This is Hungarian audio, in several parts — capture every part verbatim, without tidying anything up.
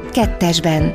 kettesben.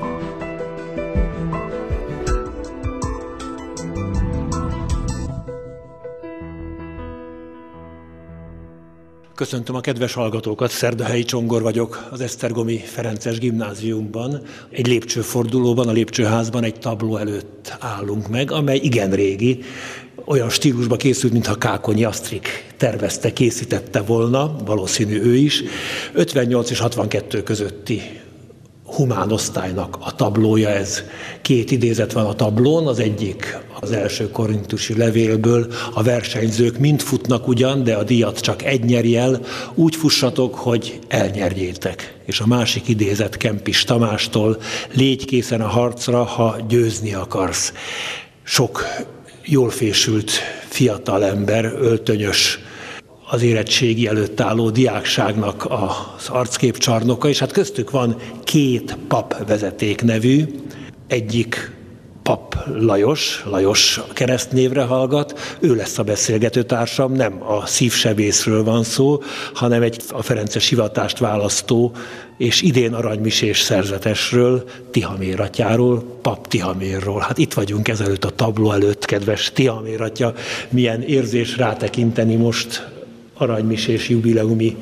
Köszöntöm a kedves hallgatókat, Szerdahelyi Csongor vagyok, az Esztergomi Ferences Gimnáziumban. Egy lépcsőfordulóban, a lépcsőházban egy tabló előtt állunk meg, amely igen régi, olyan stílusba készült, mintha Kákonyi Asztrik tervezte, készítette volna, valószínű ő is. ötvennyolc és hatvankettő közötti humán osztálynak a tablója ez. Két idézet van a tablón, az egyik az első korintusi levélből, a versenyzők mind futnak ugyan, de a díjat csak egy nyeri el, úgy fussatok, hogy elnyerjétek. És a másik idézet Kempis Tamástól, légy készen a harcra, ha győzni akarsz. Sok jól fésült fiatalember, öltönyös, az érettségi előtt álló diákságnak az arcképcsarnoka, és hát köztük van két papvezeték nevű, egyik Pap Lajos, Lajos keresztnévre hallgat, ő lesz a beszélgetőtársam, nem a szívsebészről van szó, hanem egy a ferences hivatást választó és idén aranymisés szerzetesről, Tihamér atyáról, Pap Tihamérról. Hát itt vagyunk ezelőtt a tabló előtt, kedves Tihamér atya, milyen érzés rátekinteni most aranymisés jubileumi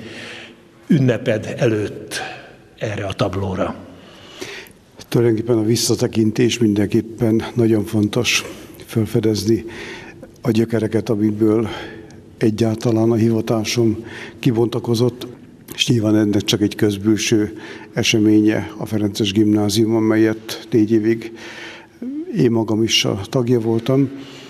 ünneped előtt erre a tablóra. Tulajdonképpen a visszatekintés mindenképpen nagyon fontos felfedezni a gyökereket, amiből egyáltalán a hivatásom kibontakozott, és nyilván ennek csak egy közbülső eseménye a Ferences Gimnázium, amelyet négy évig én magam is a tagja voltam,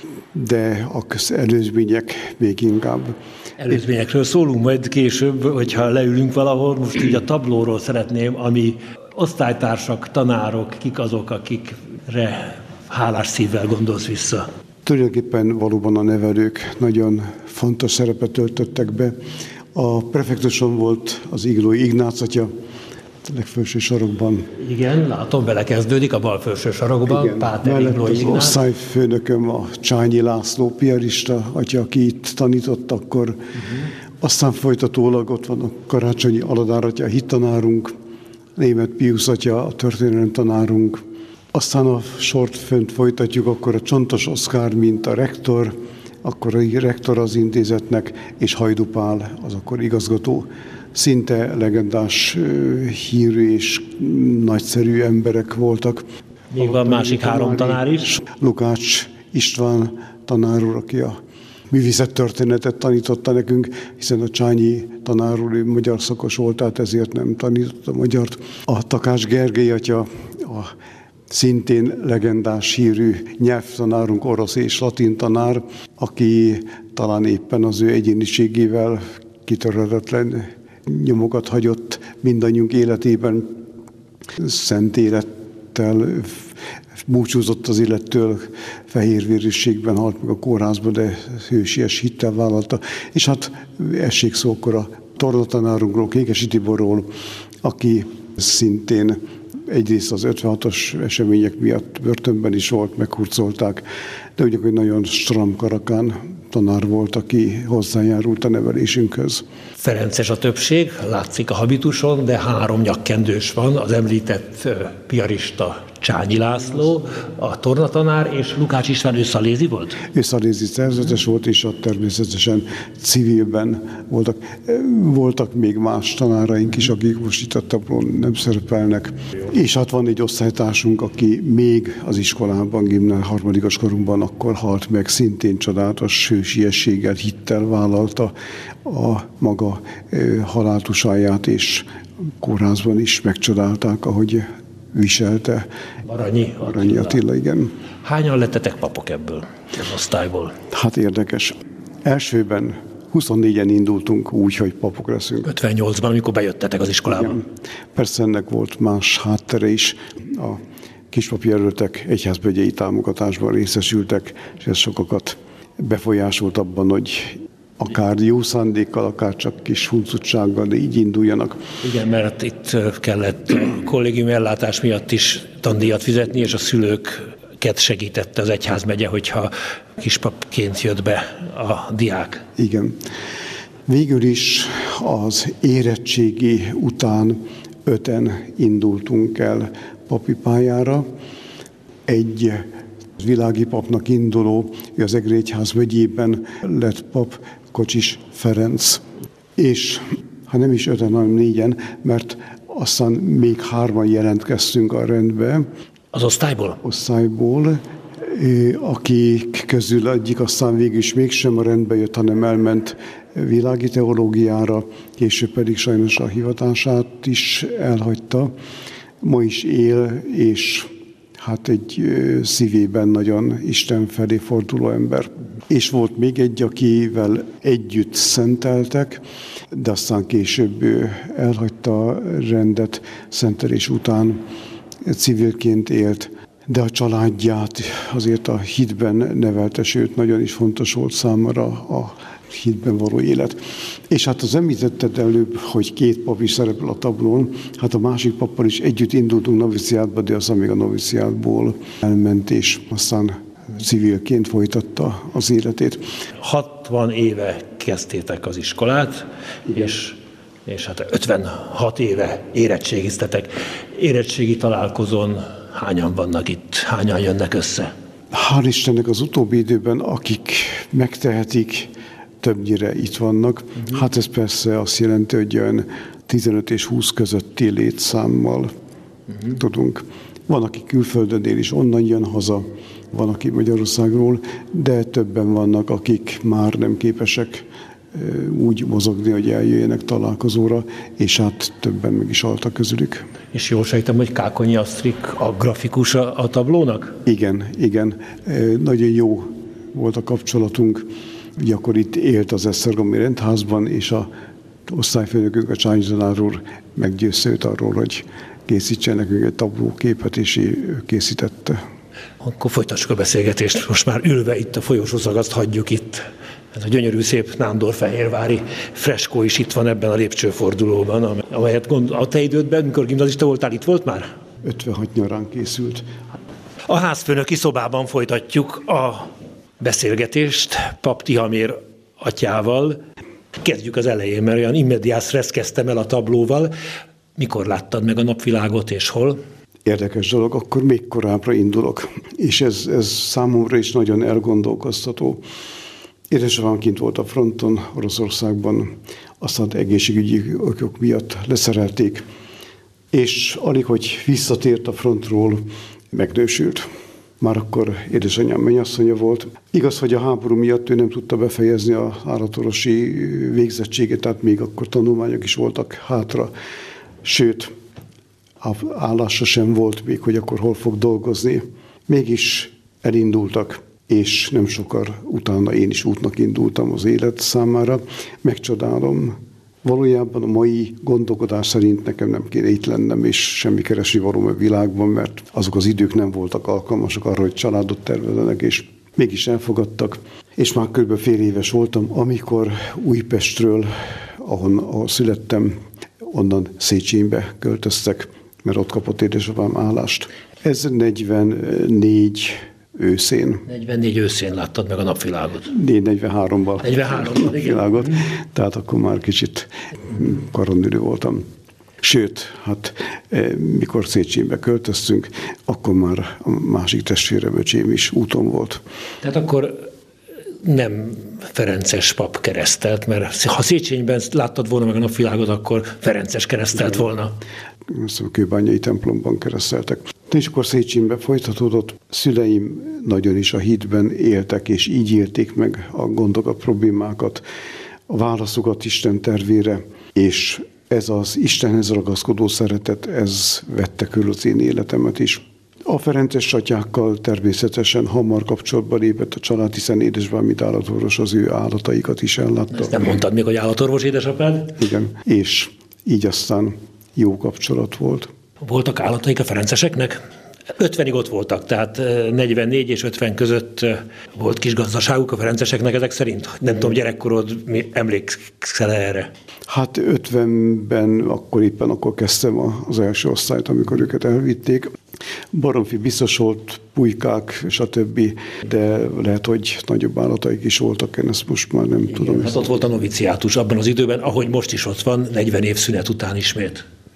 de az előzmények még inkább. Előzményekről szólunk majd később, hogyha leülünk valahol. Most így a tablóról szeretném, ami osztálytársak, tanárok, kik azok, akikre hálás szívvel gondolsz vissza? Tulajdonképpen valóban a nevelők nagyon fontos szerepet töltöttek be. A prefektuson volt az Iglói Ignác atya, a legfelső sarokban. Igen, látom, belekezdődik a bal felső sarokban. Igen, Páter Iglói az Ignác. osztályfőnököm, a Csányi László piarista atya, aki itt tanított akkor. Uh-huh. Aztán folytatólag ott van a Karácsonyi Aladár atya, a hittanárunk, Németh Piusz atya, a történelem tanárunk. Aztán a sort fönt folytatjuk, akkor a Csontos Oszkár, mint a rektor, akkor a rektor az intézetnek, és Hajdú Pál, az akkor igazgató. Szinte legendás hírű és nagyszerű emberek voltak. Még van másik három tanár is. Lukács István tanár úr, aki a művészettörténetet tanította nekünk, hiszen a Csányi tanár úr magyar szakos volt, tehát ezért nem tanította a magyart. A Takács Gergely atya, a szintén legendás hírű nyelvtanárunk, orosz és latin tanár, aki talán éppen az ő egyéniségével kitörhetetlen nyomokat hagyott mindannyiunk életében, szent élettel búcsúzott az élettől, fehérvérűségben halt meg a kórházba, de hősies hittel vállalta. És hát essék szó akkor a tornatanárunkról, Kékesi Tiborról, aki szintén egyrészt az ötvenhatos események miatt börtönben is volt, meghurcolták, de ugyanakkor nagyon stram karakán tanár volt, aki hozzájárult a nevelésünkhöz. Ferences a többség, látszik a habituson, de három nyakkendős van, az említett piarista Csányi László, a tornatanár, és Lukács István, ő szalézi volt? Ő szalézi szerzetes volt, és ott természetesen civilben voltak. Voltak még más tanáraink is, akik most itt a tablón nem szerepelnek. És hát van egy osztálytársunk, aki még az iskolában, gimnál harmadikos korunkban akkor halt meg, szintén csodálatos hősiességgel, hittel vállalta a maga haláltusáját, és kórházban is megcsodálták, ahogy viselte. Aranyi, Aranyi Attila, igen. Hányan lettetek papok ebből az osztályból? Hát érdekes. Elsőben huszonnégyen indultunk úgy, hogy papok leszünk. ötvennyolcban, amikor bejöttetek az iskolába. Igen. Persze ennek volt más háttere is. A kispapi jelöltek egyházmegyei támogatásban részesültek, és ez sokakat befolyásolt abban, hogy akár jó szándékkal, akár csak kis huncutsággal, de így induljanak. Igen, mert itt kellett a kollégium ellátás miatt is tandíjat fizetni, és a szülőket segítette az egyházmegye, hogyha kispapként jött be a diák. Igen. Végül is az érettségi után öten indultunk el papi pályára. Egy világi papnak induló, az Egri Egyház megyében lett pap, Kocsis Ferenc. És ha nem is öten, hanem négyen, mert aztán még hárman jelentkeztünk a rendbe. Az osztályból? Osztályból, akik közül egyik aztán végül is mégsem a rendbe jött, hanem elment világi teológiára, később pedig sajnos a hivatását is elhagyta. Ma is él, és hát egy szívében nagyon Isten felé forduló ember. És volt még egy, akivel együtt szenteltek, de aztán később ő elhagyta a rendet, szentelés után civilként élt, de a családját azért a hitben nevelte, sőt, nagyon is fontos volt számára a hitben való élet. És hát az említetted előbb, hogy két pap is szerepel a tablón, hát a másik pappal is együtt indultunk noviciátba, de aztán még a noviciátból elment, és aztán civilként folytatta az életét. hatvan éve kezdtétek az iskolát, és, és hát ötvenhat éve érettségiztetek. Érettségi találkozón hányan vannak itt, hányan jönnek össze? Hál' Istennek az utóbbi időben, akik megtehetik, többnyire itt vannak. Uh-huh. Hát ez persze azt jelenti, hogy olyan tizenöt és húsz közötti létszámmal uh-huh. tudunk. Van, aki külföldön él, és onnan jön haza, van, aki Magyarországról, de többen vannak, akik már nem képesek úgy mozogni, hogy eljöjjenek találkozóra, és hát többen meg is haltak közülük. És jól sejtem, hogy Kákonyi Asztrik a grafikus a, a tablónak? Igen, igen. Nagyon jó volt a kapcsolatunk. Ugye akkor itt élt az Esztergomi rendházban, és a osztályfőnökünk, a Csányi tanár úr meggyőzte őt arról, hogy készítsen nekünk egy tablóképet, és ő készítette. Akkor folytassuk a beszélgetést. Most már ülve itt a folyosószagaszt hagyjuk itt. Ez a gyönyörű, szép nándorfehérvári freskó is itt van ebben a lépcsőfordulóban, amelyet gond, a te idődben, mikor gimnazista voltál, itt volt már? ötvenhat nyarán készült. A házfőnöki szobában folytatjuk a beszélgetést Pap Tihamér atyával. Kezdjük az elején, mert olyan immediás res kezdtem el a tablóval. Mikor láttad meg a napvilágot, és hol? Érdekes dolog, akkor még korábbra indulok, és ez, ez számomra is nagyon elgondolkoztató. Édesapám kint volt a fronton, Oroszországban, aztán egészségügyi okok miatt leszerelték, és alig, hogy visszatért a frontról, megnősült. Már akkor édesanyám mennyasszonya volt. Igaz, hogy a háború miatt ő nem tudta befejezni az állatorvosi végzettséget, tehát még akkor tanulmányok is voltak hátra. Sőt, állása sem volt még, hogy akkor hol fog dolgozni. Mégis elindultak, és nem sokkal utána én is útnak indultam az élet számára. Megcsodálom. Valójában a mai gondolkodás szerint nekem nem kéne itt lennem, és semmi keresni valóm a világban, mert azok az idők nem voltak alkalmasak arra, hogy családot tervezzenek, és mégis elfogadtak. És már kb. Fél éves voltam, amikor Újpestről, ahon, ahol születtem, onnan Széchenybe költöztek, mert ott kapott édesapám állást. Ez negyvennégy őszén. negyvennégy őszén láttad meg a napvilágot. Én negyvenháromban. negyvenháromban, napvilágot, igen. Tehát akkor már kicsit karonülő voltam. Sőt, hát mikor Széchenybe költöztünk, akkor már a másik testvérem, öcsém is úton volt. Tehát akkor nem ferences pap keresztelt, mert ha Széchenyben láttad volna meg a napvilágot, akkor ferences keresztelt volna. Azt a kőbányai templomban kereszteltek. És akkor Széchenyben folytatódott. Szüleim nagyon is a hitben éltek, és így élték meg a gondokat, problémákat, a válaszokat Isten tervére, és ez az Istenhez ragaszkodó szeretet, ez vette körül az én életemet is. A ferences atyákkal természetesen hamar kapcsolatba lépett a család, hiszen édesapám, mint állatorvos, az ő állataikat is ellátta. Ezt nem mondtad még, hogy állatorvos édesapád? Igen, és így aztán jó kapcsolat volt. Voltak állataik a ferenceseknek? ötvenig ott voltak, tehát negyvennégy és ötven között volt kis gazdaságuk a ferenceseknek ezek szerint? Nem tudom, gyerekkorod, emlékszel erre? Hát ötvenben, akkor éppen akkor kezdtem az első osztályt, amikor őket elvitték. Baromfi biztos volt, pulykák, stb., de lehet, hogy nagyobb állataik is voltak, én ezt most már nem igen, tudom. Hát ott volt a noviciátus abban az időben, ahogy most is ott van, negyven év szünet után ismét.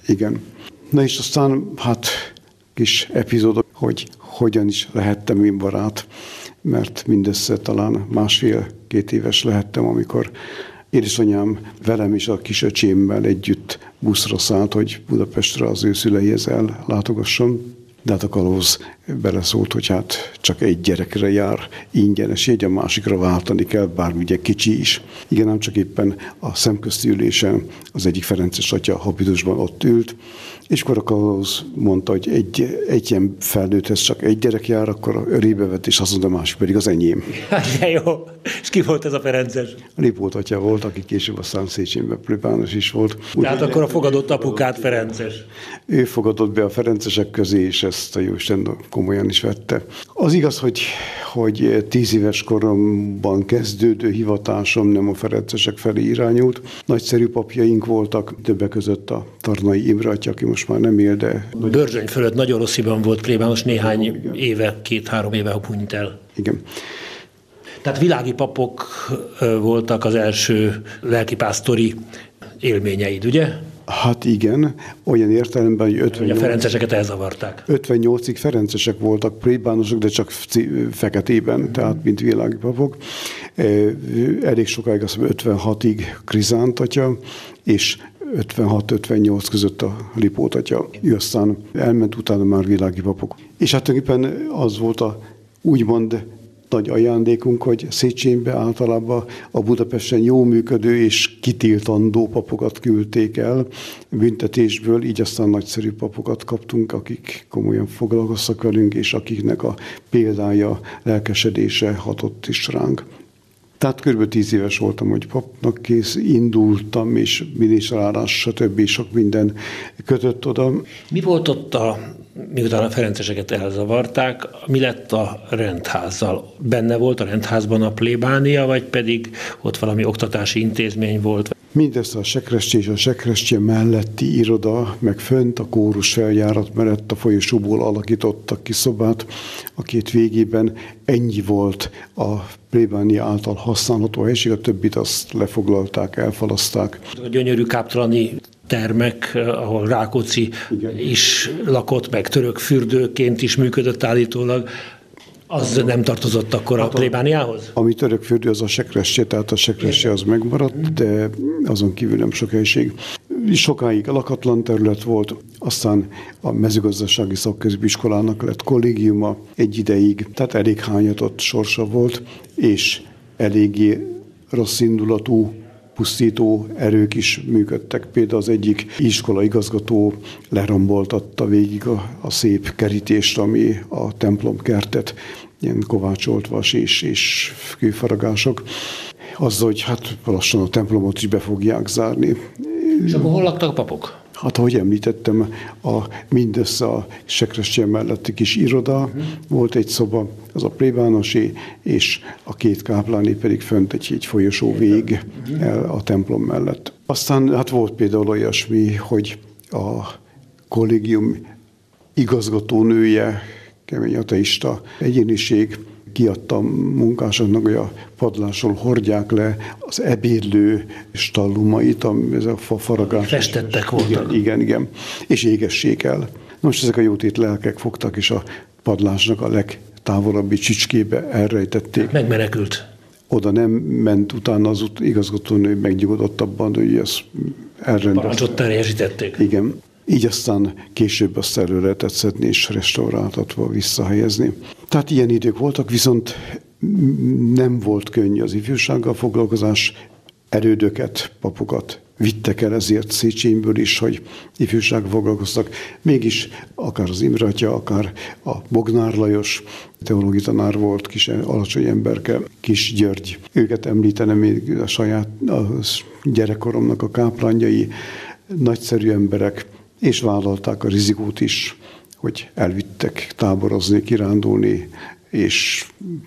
Igen. Na és aztán hát kis epizódok, hogy hogyan is lehettem én barát, mert mindössze talán másfél-két éves lehettem, amikor édesanyám velem és a kisöcsémmel együtt buszra szállt, hogy Budapestre az ő szüleihez ellátogasson. De hát a kalóz beleszólt, hogy hát csak egy gyerekre jár ingyenes jegy, a másikra váltani kell, bármi ugye kicsi is. Igen, ám csak éppen a szemközti ülésen az egyik ferences atya habidusban ott ült, és akkor a kalóz mondta, hogy egy, egy ilyen felnőtthez csak egy gyerek jár, akkor örébe vett, és azt mondta, a másik pedig az enyém. De jó. És ki volt ez a ferences? Lipót atya volt, aki később aztán Széchenben plébános is volt. Tehát akkor a fogadott apukát ferences. Ő fogadott be a ferencesek közé, és ezt a Jóisten komolyan is vette. Az igaz, hogy, hogy tíz éves koromban kezdődő hivatásom nem a ferencesek felé irányult. Nagyszerű papjaink voltak, többek között a Tarnai Imre atya, aki most már nem él, de... Börzsöny fölött nagyon rossziban volt plébános, néhány igen. éve, két-három éve hunyt el. Igen. Tehát világi papok voltak az első lelkipásztori élményeid, ugye? Hát igen, olyan értelemben, hogy ötvennyolc... a ferenceseket elzavarták. ötvennyolcig ferencesek voltak, plébánosok, de csak feketében, mm. tehát mint világi papok. Elég sokáig, azt mondom, ötvenhatig Krizánt atya, és ötvenhat-ötvennyolc között a Lipót atya. Ő aztán elment, utána már világi papok. És hát tulajdonképpen az volt a úgymond nagy ajándékunk, hogy Széchenbe általában a Budapesten jó működő és kitiltandó papokat küldték el büntetésből, így aztán nagyszerű papokat kaptunk, akik komolyan foglalkoztak velünk, és akiknek a példája, lelkesedése hatott is ránk. Tehát kb. tíz éves voltam, hogy papnak kész, indultam, és minisztrálás, stb. Sok minden kötött oda. Mi volt ott, a, miután a ferenceseket elzavarták, mi lett a rendházzal? Benne volt a rendházban a plébánia, vagy pedig ott valami oktatási intézmény volt? Mindezt a Sekrestye és a Sekrestye melletti iroda, meg fönt a kórus feljárat mellett a folyosóból alakítottak ki szobát. A két végében ennyi volt a plébánia által használható helység, a többit azt lefoglalták, elfalaszták. A gyönyörű káptalani termek, ahol Rákóczi igen. is lakott, meg török fürdőként is működött állítólag, az nem tartozott akkor hát a plébániához? Ami török fürdő, az a Sekrestye, tehát a Sekrestye az megmaradt, de azon kívül nem sok helység. Sokáig lakatlan terület volt, aztán a mezőgazdasági szakközépiskolának lett kollégiuma egy ideig, tehát elég hányatott sorsa volt, és eléggé rossz indulatú, pusztító erők is működtek. Például az egyik iskola igazgató leromboltatta végig a, a szép kerítést, ami a templomkertet, ilyen kovácsolt vas és, és kőfaragások. Azzal, hogy hát lassan a templomot is be fogják zárni. És akkor hol laktak a papok? Hát, ahogy említettem, a, mindössze a Sekrestye melletti kis iroda, uh-huh. volt egy szoba, az a plébánosé, és a két kápláné pedig fönt egy, egy folyosó vég uh-huh. a templom mellett. Aztán hát volt például olyasmi, hogy a kollégium igazgatónője, kemény ateista egyéniség, kiadta a munkásoknak, hogy a padlásról hordják le az ebédlő stallumait, ez a faragás. Festettek voltak. Igen, igen, igen. És égessék el. Most ezek a jótét lelkek fogtak, és a padlásnak a legtávolabbi csicskébe elrejtették. Megmenekült. Oda nem ment, utána az igazgatónő megnyugodott abban, hogy ezt elrendezték. Parancsot teljesítették. Igen. Így aztán később azt elő lehetett szedni és restauráltatva visszahelyezni. Tehát ilyen idők voltak, viszont nem volt könnyű az ifjúsággal foglalkozás, erődöket, papokat vittek el ezért Széchenyből is, hogy ifjúsággal foglalkoztak. Mégis akár az Imre atya, akár a Bognár Lajos teológiai tanár volt, kis alacsony emberke, Kis György. Őket említenem még a saját a gyerekkoromnak a káplánjai, nagyszerű emberek, és vállalták a rizikót is, hogy elvittek táborozni, kirándulni, és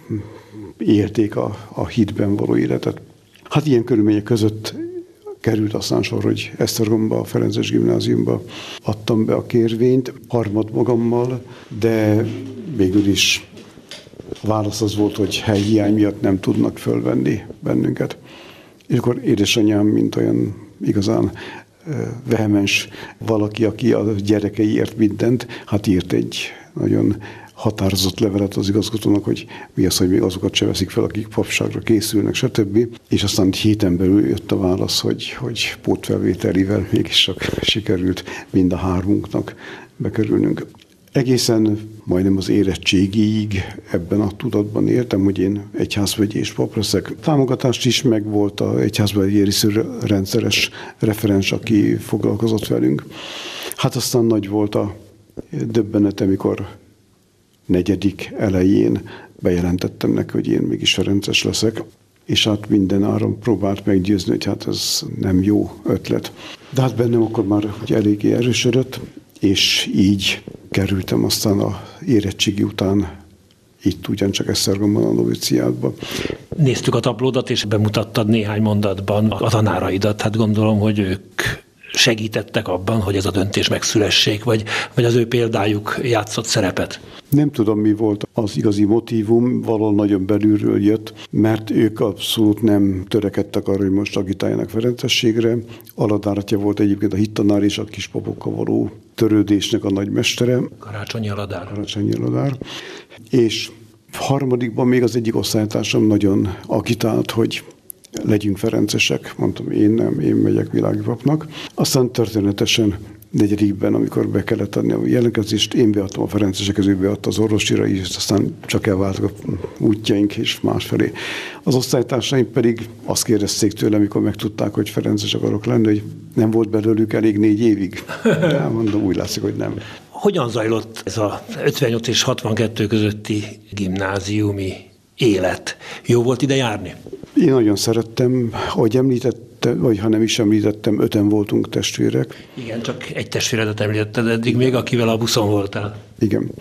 élték a, a hitben való életet. Hát ilyen körülmények között került aztán sor, hogy Esztergomba, a Ferences Gimnáziumba adtam be a kérvényt, harmad magammal, de végül is a válasz az volt, hogy helyhiány miatt nem tudnak fölvenni bennünket. És akkor édesanyám, mint olyan igazán vehemens valaki, aki a gyerekeiért mindent, hát írt egy nagyon határozott levelet az igazgatónak, hogy mi az, hogy még azokat se veszik fel, akik papságra készülnek, stb. És aztán egy héten belül jött a válasz, hogy, hogy pótfelvételivel mégis csak sikerült mind a hármunknak bekerülnünk. Egészen majdnem az érettségig ebben a tudatban éltem, hogy én egyházmegyi és pap leszek. Támogatást is megvolt a egyházmegyi rendszeres referens, aki foglalkozott velünk. Hát aztán nagy volt a döbbenet, amikor negyedik elején bejelentettem neki, hogy én mégis ferences leszek, és hát minden áron próbált meggyőzni, hogy hát ez nem jó ötlet. De hát bennem akkor már eléggé erősödött, és így kerültem aztán a érettségi után itt ugyancsak Esztergomban a noviciátba. Néztük a tablódat, és bemutattad néhány mondatban a tanáraidat. Hát gondolom, hogy ők segítettek abban, hogy ez a döntés megszülessék, vagy, vagy az ő példájuk játszott szerepet? Nem tudom, mi volt az igazi motívum, valahol nagyon belülről jött, mert ők abszolút nem törekedtek arra, hogy most agitáljanak ferencességre. Aladártya volt egyébként a hittanár és a kispapokkal való törődésnek a nagymestere. Karácsonyi Aladár. Karácsonyi Aladár. És harmadikban még az egyik osztálytársam nagyon agitált, hogy legyünk ferencesek. Mondtam, én nem, én megyek világi papnak. Aztán történetesen negyedikben, amikor be kellett adni a jelentkezést, én beadtam a ferencesekhez, ő beadta az orvosira, és aztán csak elváltak a útjaink és másfelé. Az osztálytársaim pedig azt kérdezték tőle, amikor megtudták, hogy ferences akarok lenni, hogy nem volt belőlük elég négy évig. De mondom, úgy látszik, hogy nem. Hogyan zajlott ez a ötvennyolc és hatvankettő közötti gimnáziumi élet? Jó volt ide járni? Én nagyon szerettem, ahogy említettem, vagy ha nem is említettem, öten voltunk testvérek. Igen, csak egy testvéredet említetted eddig még, akivel a buszon voltál. Igen.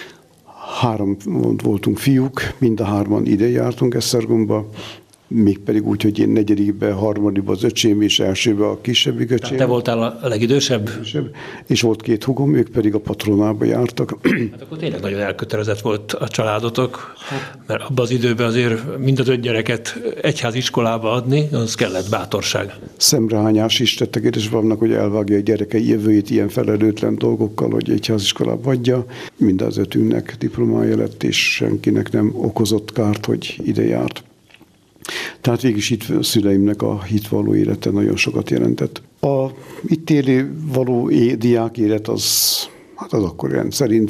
Három voltunk fiúk, mind a hárman ide jártunk Esztergomba, mégpedig úgy, hogy én negyedikbe, harmadikba az öcsém, és elsőbe a kisebbik öcsém. Tehát te voltál a legidősebb? És volt két húgom, ők pedig a patronába jártak. Hát akkor tényleg nagyon elkötelezett volt a családotok, mert abban az időben azért mind az öt gyereket egyháziskolába adni, az kellett bátorság. Szemrehányás is tettek édesapámnak, hogy elvágja a gyerekei jövőjét ilyen felelőtlen dolgokkal, hogy egyháziskolába adja. Mind az ötünknek diplomája lett, és senkinek nem okozott kárt, hogy ide járt. Tehát végig itt a szüleimnek a hitvaló élete nagyon sokat jelentett. A itt élő való é, diák élet az, hát az akkor rendszerint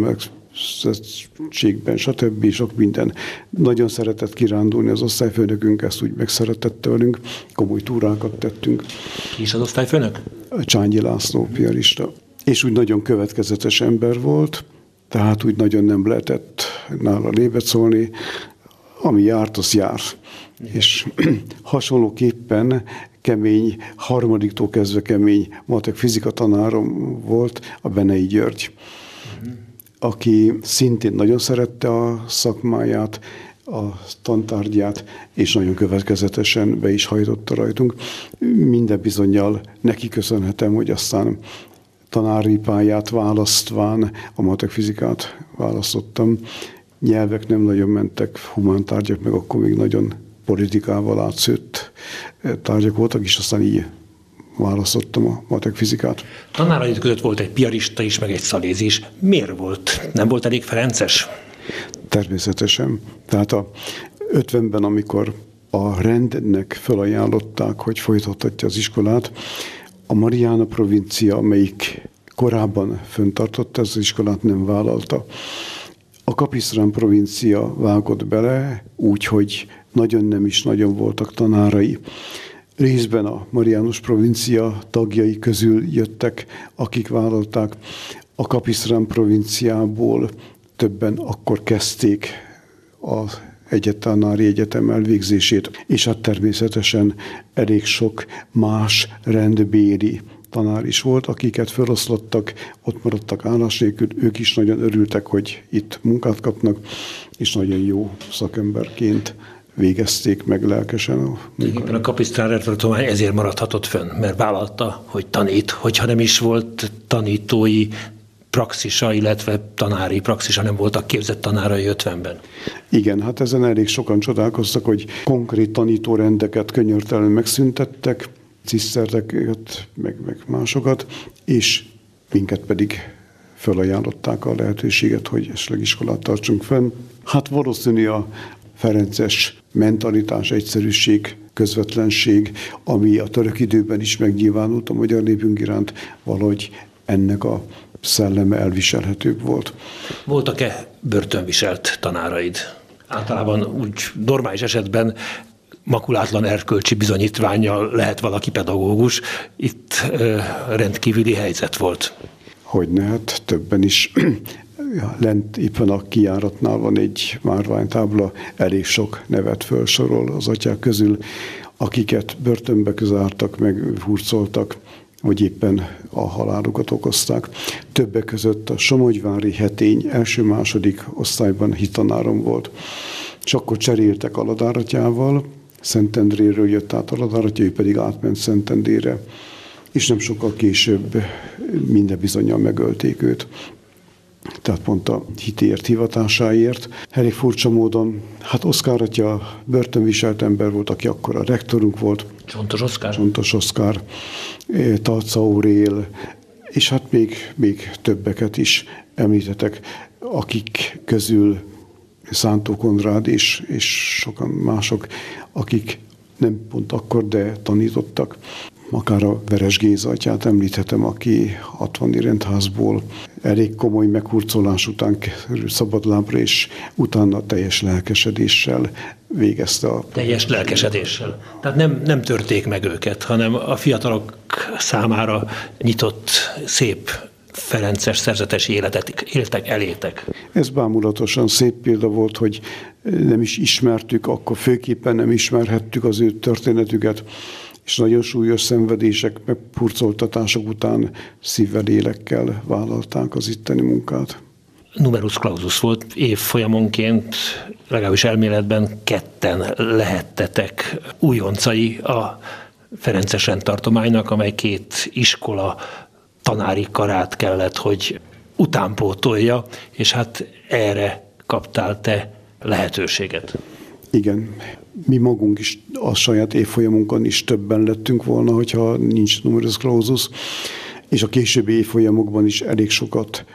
fegyelmezettségben, stb. Sok minden. Nagyon szeretett kirándulni az osztályfőnökünk, ezt úgy megszeretett velünk, komoly túrákat tettünk. Ki is az osztályfőnök? Csányi László, piarista. És úgy nagyon következetes ember volt, tehát úgy nagyon nem lehetett nála lébecolni, ami járt, az jár. És hasonlóképpen kemény, harmadiktól kezdve kemény matek fizika tanárom volt a Benei György, uh-huh. aki szintén nagyon szerette a szakmáját, a tantárgyát, és nagyon következetesen be is hajtotta rajtunk. Minden bizonnyal neki köszönhetem, hogy aztán tanári pályát választván a matek fizikát választottam. Nyelvek nem nagyon mentek, humántárgyak, meg akkor még nagyon politikával átszőtt tárgyak voltak, és aztán így választottam a matek fizikát. Tanáraid között volt egy piarista is, meg egy szalézi is. Miért volt? Nem volt elég ferences? Természetesen. Tehát a ötvenben, amikor a rendnek felajánlották, hogy folytathatja az iskolát, a Mariana provincia, amelyik korábban fenntartotta az iskolát, nem vállalta. A Kapisztrán provincia vágott bele, úgyhogy nagyon nem is nagyon voltak tanárai. Részben a Mariánus provincia tagjai közül jöttek, akik vállalták. A Kapisztrán provinciából többen akkor kezdték az tanári egyetem elvégzését, és hát természetesen elég sok más rendbéri tanár is volt, akiket feloszlottak, ott maradtak állás nélkül, ők is nagyon örültek, hogy itt munkát kapnak, és nagyon jó szakemberként végezték meg lelkesen a munkát. A Kapisztrán referentumány ezért maradhatott fönn, mert vállalta, hogy tanít, hogyha nem is volt tanítói praxisa, illetve tanári praxisa, nem voltak képzett tanárai ötvenben. Igen, hát ezen elég sokan csodálkoztak, hogy konkrét tanítórendeket könyörtelenül megszüntettek, ciszterteket, meg, meg másokat, és minket pedig felajánlották a lehetőséget, hogy esetleg iskolát tartsunk fenn. Hát valószínű a ferences mentalitás, egyszerűség, közvetlenség, ami a török időben is megnyilvánult a magyar népünk iránt, valahogy ennek a szelleme elviselhetőbb volt. Voltak-e börtönviselt tanáraid? Általában úgy normális esetben makulátlan erkölcsi bizonyítvánnyal lehet valaki pedagógus. Itt ö, rendkívüli helyzet volt. Hogyne, hát többen is. Lent éppen a kijáratnál van egy márványtábla, elég sok nevet felsorol az atyák közül, akiket börtönbe zártak, meg hurcoltak, vagy éppen a halálukat okozták. Többek között a somogyvári Hetény első-második osztályban hitanárom volt. És akkor cseréltek Aladár atyával, Szentendréről jött át Aladár atya, ő pedig átment Szentendrére, és nem sokkal később minden bizonnyal megölték őt. Tehát pont a hitért, hivatásáért. Elég furcsa módon, hát Oszkár atya börtönviselt ember volt, aki akkor a rektorunk volt. Csontos Oszkár. Csontos Oszkár, Talca Aurél, és hát még, még többeket is említetek, akik közül Szántó Konrád és, és sokan mások, akik nem pont akkor, de tanítottak. Akár a Veres Géza atyát említhetem, aki hatvani rendházból elég komoly meghurcolás után került szabadlábra, és utána teljes lelkesedéssel végezte a... Teljes lelkesedéssel. Tehát nem, nem törték meg őket, hanem a fiatalok számára nyitott, szép, ferences, szerzetesi életet éltek, elétek. Ez bámulatosan szép példa volt, hogy nem is ismertük, akkor főképpen nem ismerhettük az ő történetüket, és nagyon súlyos szenvedések, meg purcoltatások után szívvel, lélekkel vállalták az itteni munkát. Numerus clausus volt, évfolyamonként, legalábbis elméletben ketten lehettetek újoncai a ferences rendtartománynak, amely két iskola tanári karát kellett, hogy utánpótolja, és hát erre kaptál te lehetőséget. Igen, mi magunk is a saját évfolyamunkon is többen lettünk volna, hogyha nincs numerus clausus, és a későbbi évfolyamokban is elég sokat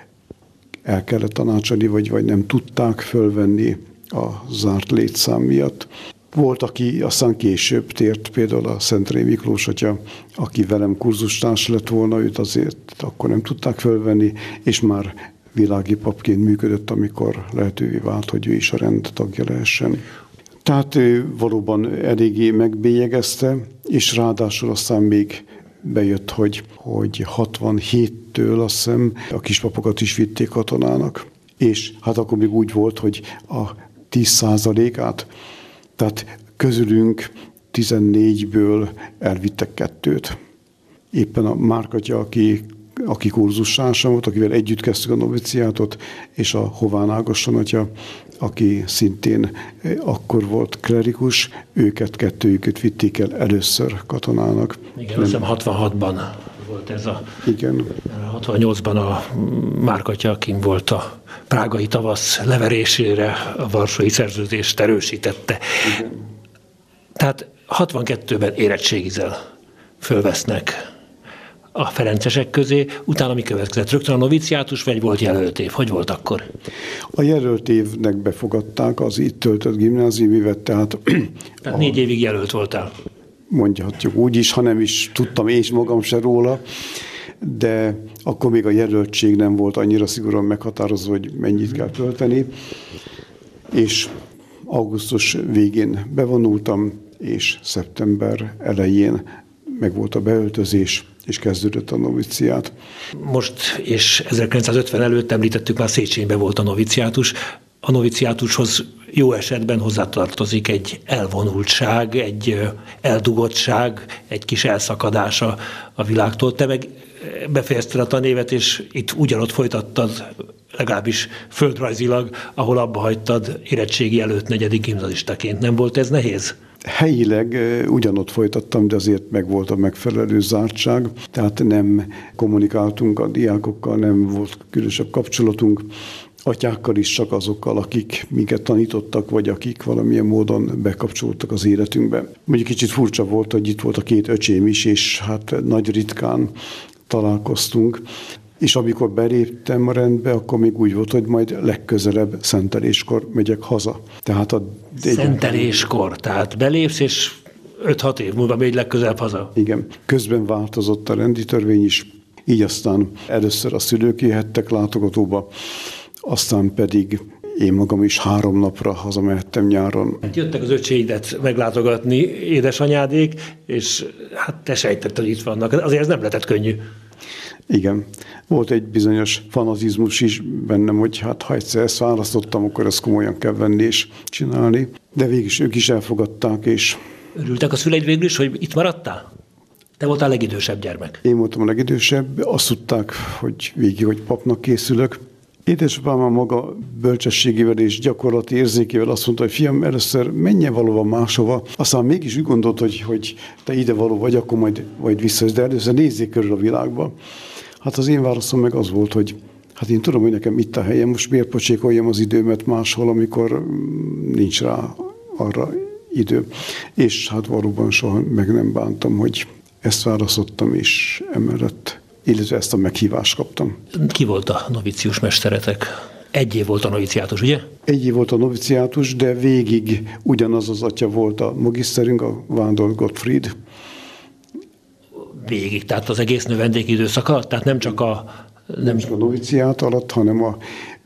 el kellett tanácsolni, vagy, vagy nem tudták fölvenni a zárt létszám miatt. Volt, aki aztán később tért, például a Szentré Miklós atya, aki velem kurzustárs lett volna, őt azért akkor nem tudták fölvenni, és már világi papként működött, amikor lehetővé vált, hogy ő is a rend tagja lehessen. Tehát ő valóban eléggé megbélyegezte, és ráadásul aztán még bejött, hogy, hogy hatvanhéttől azt hiszem a kispapokat is vitték katonának. És hát akkor még úgy volt, hogy a tíz százalékát, tehát közülünk tizennégyből elvittek kettőt. Éppen a Márkatya, aki, aki kurzusársam volt, akivel együtt kezdtük a noviciátot, és a Hován Ágoston atya, aki szintén akkor volt klerikus, őket, kettőjüket vitték el először katonának. Igen, azt hiszem hatvanhatban volt ez a... Igen. hatvannyolcban a Márkatya kim volt a prágai tavasz leverésére, a varsói szerződést erősítette. Igen. Tehát hatvankettőben érettségizel, fölvesznek a ferencesek közé, utána mi következett? Rögtön a noviciátus, vagy volt jelölt év? Hogy volt akkor? A jelölt évnek befogadták az itt töltött gimnáziumévet, tehát... Tehát a... négy évig jelölt voltál. Mondhatjuk úgy is, ha nem is tudtam én is magam se róla, de akkor még a jelöltség nem volt annyira szigorúan meghatározva, hogy mennyit kell tölteni, és augusztus végén bevonultam, és szeptember elején meg volt a beöltözés, és kezdődött a noviciát. Most és ezerkilencszázötven előtt említettük, már Széchenyben volt a noviciátus. A noviciátushoz jó esetben hozzátartozik egy elvonultság, egy eldugottság, egy kis elszakadása a világtól. Te meg befejezted a tanévet, és itt ugyanott folytattad, legalábbis földrajzilag, ahol abba hagytad érettségi előtt negyedik gimnazistaként. Nem volt ez nehéz? Helyileg ugyanott folytattam, de azért meg volt a megfelelő zártság, tehát nem kommunikáltunk a diákokkal, nem volt különösebb kapcsolatunk, atyákkal is, csak azokkal, akik minket tanítottak, vagy akik valamilyen módon bekapcsolódtak az életünkbe. Mondjuk kicsit furcsa volt, hogy itt volt a két öcsém is, és hát nagy ritkán találkoztunk. És amikor beléptem a rendbe, akkor még úgy volt, hogy majd legközelebb szenteléskor megyek haza. Tehát a Szenteléskor, tehát belépsz, és öt-hat év múlva megy legközelebb haza. Igen. Közben változott a rendi törvény is, így aztán először a szülők jöhettek látogatóba, aztán pedig én magam is három napra hazamehettem nyáron. Hát jöttek az öcséidet meglátogatni, édesanyádék, és hát te sejtetted, hogy itt vannak. Azért ez nem lehetett könnyű. Igen. Volt egy bizonyos fanatizmus is bennem, hogy hát ha egyszer ezt választottam, akkor ezt komolyan kell venni és csinálni. De végig is ők is elfogadták, és... Örültek a szüleid végül is, hogy itt maradtál? Te voltál a legidősebb gyermek. Én voltam a legidősebb, azt tudták, hogy végig, hogy papnak készülök. Édesapám a maga bölcsességével és gyakorlati érzékével azt mondta, hogy fiam, először menjen valóban máshova. Aztán mégis úgy gondolt, hogy, hogy te ide való vagy, akkor majd, majd visszajössz, de először nézzék körül a világba. Hát az én válaszom meg az volt, hogy hát én tudom, hogy nekem itt a helyem, most miért pocsékoljam az időmet máshol, amikor nincs rá arra idő. És hát valóban soha meg nem bántam, hogy ezt választottam, és emellett, illetve ezt a meghívást kaptam. Ki volt a novicius mesteretek? Egy év volt a noviciátus, ugye? Egy év volt a noviciátus, de végig ugyanaz az atya volt a magiszterünk, a Vándor Gottfried. Végig, tehát az egész növendéki időszak alatt? Tehát nem csak a... Nem, nem csak a noviciát alatt, hanem a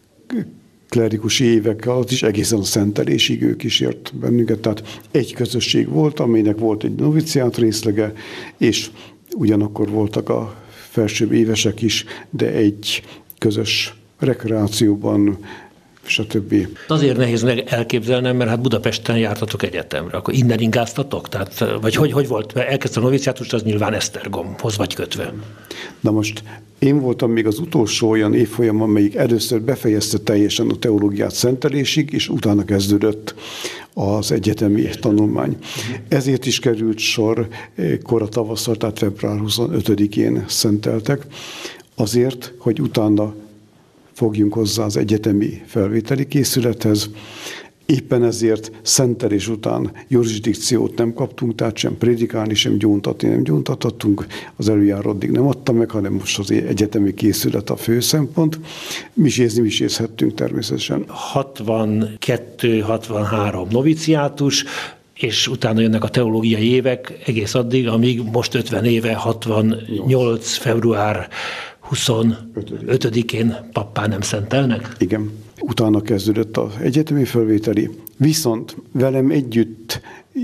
klerikusi évek alatt is egészen a szentelésig ő kísért bennünket. Tehát egy közösség volt, amelynek volt egy noviciát részlege, és ugyanakkor voltak a felsőbb évesek is, de egy közös rekreációban, stb. Azért nehéz elképzelnem, mert hát Budapesten jártatok egyetemre, akkor innen ingáztatok? Tehát, vagy hogy, hogy volt? Elkezdte a noviciátust, az nyilván Esztergomhoz vagy kötve. Na most én voltam még az utolsó olyan évfolyam, amelyik először befejezte teljesen a teológiát szentelésig, és utána kezdődött az egyetemi tanulmány. Ezért is került sor kora tavasszal, tehát február huszonötödikén szenteltek, azért, hogy utána fogjunk hozzá az egyetemi felvételi készülethez. Éppen ezért szentelés után jurisdikciót nem kaptunk, tehát sem prédikálni, sem gyóntatni nem gyóntathattunk. Az előjáró addig nem adta meg, hanem most az egyetemi készület a fő szempont. Misézni misézhettünk természetesen. hatvankettő hatvanhárom noviciátus, és utána jönnek a teológiai évek egész addig, amíg most ötven éve, hatvannyolc február huszonötödikén pappá nem szentelnek? Igen. Utána kezdődött az egyetemi felvételi, viszont velem együtt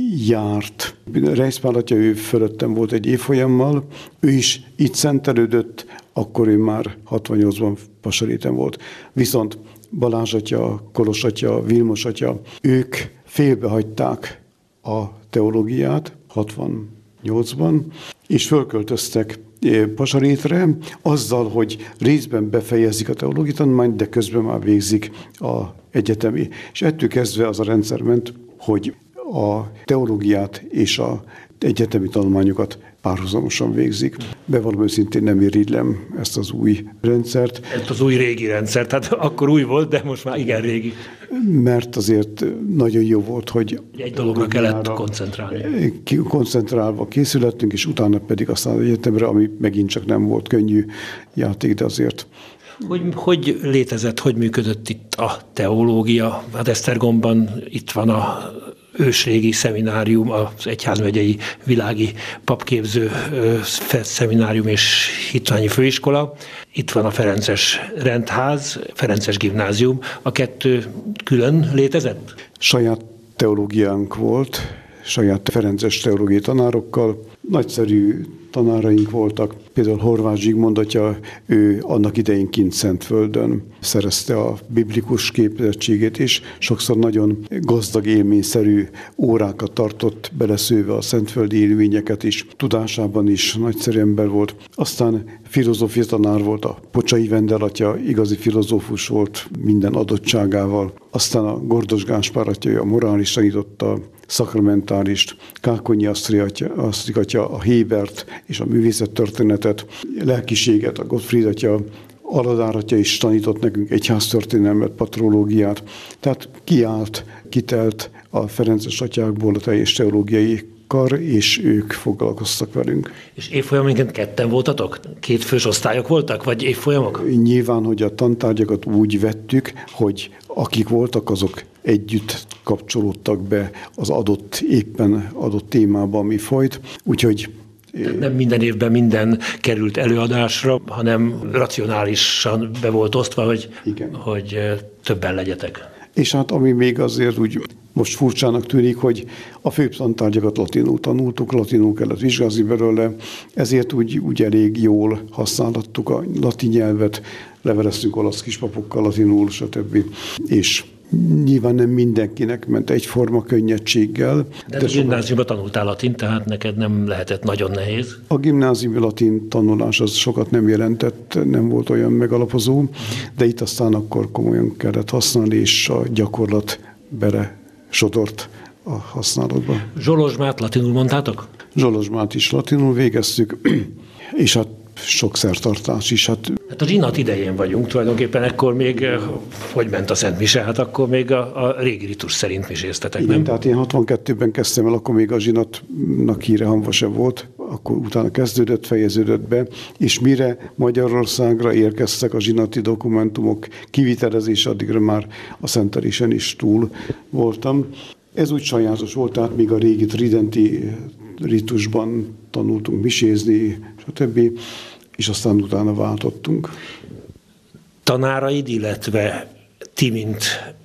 járt. Reiszpál atya, ő fölöttem volt egy évfolyammal, ő is itt szentelődött, akkor ő már hatvannyolcban Pasaréten volt. Viszont Balázs atya, Kolos atya, Vilmos atya, ők félbehagyták a teológiát hatvannyolcban, és fölköltöztek Pasarétre, azzal, hogy részben befejezik a teológiai tanulmányt, de közben már végzik az egyetemi. És ettől kezdve az a rendszer ment, hogy a teológiát és az egyetemi tanulmányokat párhuzamosan végzik. Bevallom őszintén, nem irigylem ezt az új rendszert. Ez az új régi rendszer, tehát akkor új volt, de most már igen régi. Mert azért nagyon jó volt, hogy... Egy dologra kellett koncentrálni. Koncentrálva készületünk, és utána pedig aztán az egyetemre, ami megint csak nem volt könnyű játék, de azért... Hogy, hogy létezett, hogy működött itt a teológia? Hát Esztergomban itt van a ősrégi szeminárium, az egyházmegyei világi papképző szeminárium és hitványi főiskola. Itt van a Ferences rendház, Ferences gimnázium. A kettő külön létezett? Saját teológiánk volt, saját Ferences teológiai tanárokkal. Nagyszerű tanáraink voltak. Például Horváth Zsigmond atya, ő annak idején kint Szentföldön szerezte a biblikus képzettségét, és sokszor nagyon gazdag, élményszerű órákat tartott, beleszőve a szentföldi élményeket is. Tudásában is nagyszerű ember volt. Aztán filozófia tanár volt, a Pocsai Vendel atya, igazi filozófus volt minden adottságával. Aztán a Gordos Gáspár atya, a morális tanította, szakramentálist, Kákonyi Asztrik atya, a Hébert és a művészettörténetet, lelkiséget, a Gottfried atya, aladáratja is tanított nekünk egyháztörténelmet, patrológiát. Tehát kiállt, kitelt a ferences atyákból a teljes teológiai kar, és ők foglalkoztak velünk. És évfolyamonként ketten voltatok? Két fős osztályok voltak, vagy évfolyamok? Nyilván, hogy a tantárgyakat úgy vettük, hogy akik voltak, azok együtt kapcsolódtak be az adott, éppen adott témába, ami folyt. Úgyhogy nem minden évben minden került előadásra, hanem racionálisan be volt osztva, hogy, hogy többen legyetek. És hát ami még azért úgy most furcsának tűnik, hogy a főbb tantárgyakat latinul tanultuk, latinul kellett vizsgázni belőle, ezért úgy, úgy elég jól használhattuk a latin nyelvet, leveleztünk olasz kispapokkal latinul, stb. És nyilván nem mindenkinek ment egyforma könnyedséggel. De, de a gimnáziumban tanultál latin, tehát neked nem lehetett nagyon nehéz? A gimnáziumi latin tanulás az sokat nem jelentett, nem volt olyan megalapozó, de itt aztán akkor komolyan kellett használni, és a gyakorlat bele sodort a használatba. Zsolozsmát latinul mondtátok? Zsolozsmát is latinul végeztük, és hát sok szertartás is. Hát, hát a zsinat idején vagyunk, tulajdonképpen ekkor még, hogy ment a Szent Mise, hát akkor még a, a régi ritus szerint miséztetek, igen, nem? Tehát én hatvankettőben kezdtem el, akkor még a zsinatnak híre hamva sem volt, akkor utána kezdődött, fejeződött be, és mire Magyarországra érkeztek a zsinati dokumentumok kivitelezése, addigra már a szentelésen is túl voltam. Ez úgy sajátos volt, tehát még a régi tridenti ritusban tanultunk misézni, stb., és aztán utána váltottunk. Tanáraid, illetve ti, mint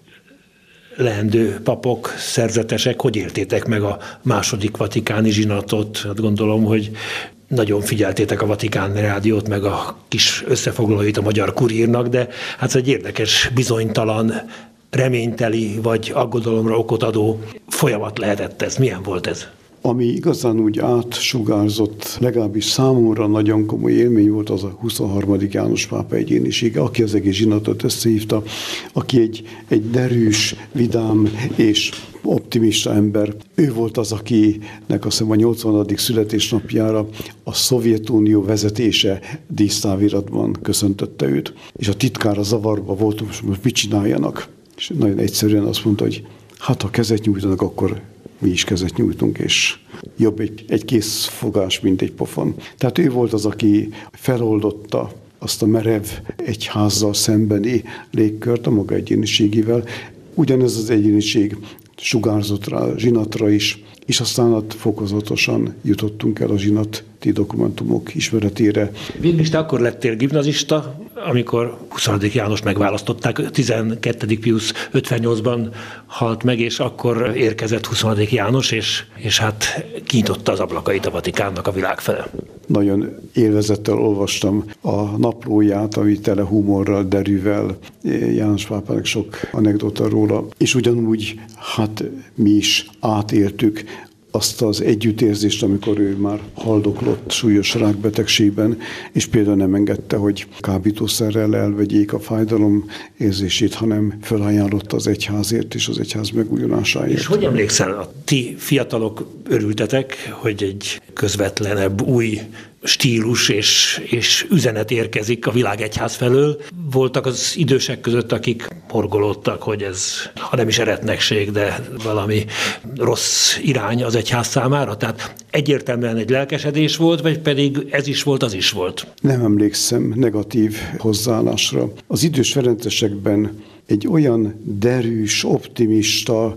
leendő papok, szerzetesek, hogy éltétek meg a második vatikáni zsinatot? Hát gondolom, hogy nagyon figyeltétek a Vatikán rádiót, meg a kis összefoglalóit a Magyar Kurírnak, de hát egy érdekes, bizonytalan, reményteli vagy aggodalomra okot adó folyamat lehetett ez. Milyen volt ez? Ami igazán úgy átsugárzott, legalábbis számomra nagyon komoly élmény volt, az a huszonharmadik János pápa egyénisége, aki az egész zsinatot összehívta, aki egy, egy derűs, vidám és optimista ember. Ő volt az, akinek azt hiszem a nyolcvanadik születésnapjára a Szovjetunió vezetése dísztáviratban köszöntötte őt. És a titkára zavarba volt, most mit csináljanak? És nagyon egyszerűen azt mondta, hogy hát ha kezet nyújtanak, akkor mi is kezet nyújtunk, és jobb egy, egy készfogás, mint egy pofon. Tehát ő volt az, aki feloldotta azt a merev egyházzal szembeni légkört a maga egyéniségével. Ugyanez az egyéniség sugárzott rá a zsinatra is, és aztán fokozatosan jutottunk el a zsinati dokumentumok ismeretére. Végül is te akkor lettél gimnazista, amikor huszonötödik János megválasztották, tizenkettedik Piusz ötvennyolcban halt meg, és akkor érkezett huszonötödik János, és, és hát kinyitotta az ablakait a Vatikánnak a világ fele. Nagyon élvezettel olvastam a naplóját, ami tele humorral, derűvel, János pápának sok anekdota róla, és ugyanúgy hát mi is átéltük azt az együttérzést, amikor ő már haldoklott súlyos rákbetegségben, és például nem engedte, hogy kábítószerrel elvegyék a fájdalom érzését, hanem felajánlotta az egyházért és az egyház megújulásáért. És hogy emlékszel, a ti fiatalok örültetek, hogy egy közvetlenebb, új stílus és, és üzenet érkezik a világegyház felől. Voltak az idősek között, akik horgolódtak, hogy ez, ha nem is eretnekség, de valami rossz irány az egyház számára. Tehát egyértelműen egy lelkesedés volt, vagy pedig ez is volt, az is volt? Nem emlékszem negatív hozzáállásra. Az idős ferencesekben egy olyan derűs, optimista,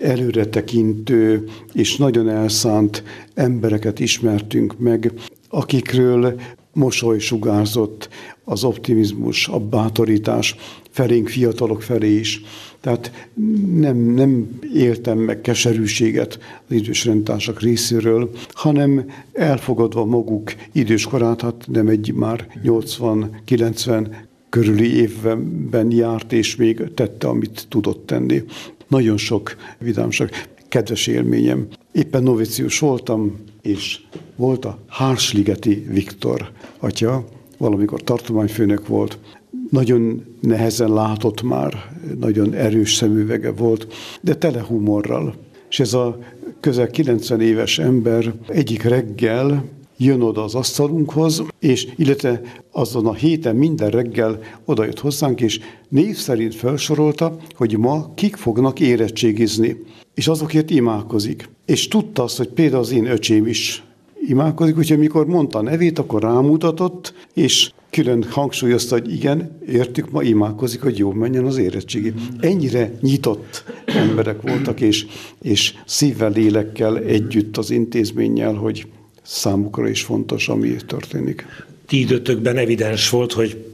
előretekintő és nagyon elszánt embereket ismertünk meg, akikről mosoly sugárzott az optimizmus, a bátorítás felénk, fiatalok felé is. Tehát nem, nem éltem meg keserűséget az idős rendtársak részéről, hanem elfogadva maguk időskorát, hát nem egy már nyolcvan-kilencven körüli évben járt, és még tette, amit tudott tenni. Nagyon sok vidámság, kedves élményem. Éppen novicius voltam, és volt a Hársligeti Viktor atya, valamikor tartományfőnök volt, nagyon nehezen látott már, nagyon erős szemüvege volt, de tele humorral. És ez a közel kilencven éves ember egyik reggel jön oda az asztalunkhoz, és illetve azon a héten minden reggel oda jött hozzánk, és név szerint felsorolta, hogy ma kik fognak érettségizni, és azokért imádkozik. És tudta azt, hogy például az én öcsém is imádkozik, úgyhogy mikor mondta a nevét, akkor rámutatott, és külön hangsúlyozta, hogy igen, értük, ma imádkozik, hogy jól menjen az érettségi. Ennyire nyitott emberek voltak, és, és szívvel, lélekkel együtt az intézménnyel, hogy számukra is fontos, ami történik. Ti időtökben evidens volt, hogy